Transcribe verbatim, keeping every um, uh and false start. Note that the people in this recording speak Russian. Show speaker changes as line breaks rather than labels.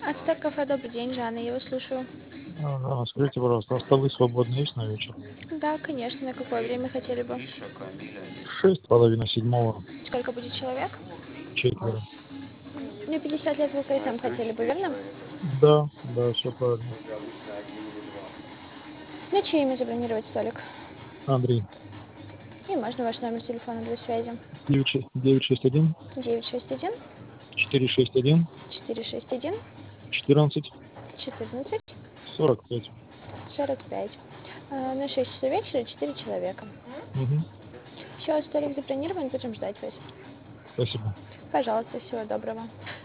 Ацтек кафе, добрый день, Жанна, я вас слушаю.
Ага, скажите, пожалуйста, а столы свободные есть на вечер?
Да, конечно, на какое время хотели бы?
Шесть, половина седьмого,
Сколько будет человек?
четверо.
Ну, пятьдесят лет вы КСМ хотели бы, верно?
Да, да, все правильно.
На чье имя забронировать столик?
Андрей,
И можно ваш номер телефона для связи?
девять шесть девять шесть один
девять шесть один
четыре шесть один
четыре шесть один
четырнадцать
четырнадцать
сорок пять.
сорок пять. А, На шесть часов вечера четыре человека.
Угу,
Все, столик забронирован, будем ждать вас.
спасибо.
Пожалуйста, всего доброго.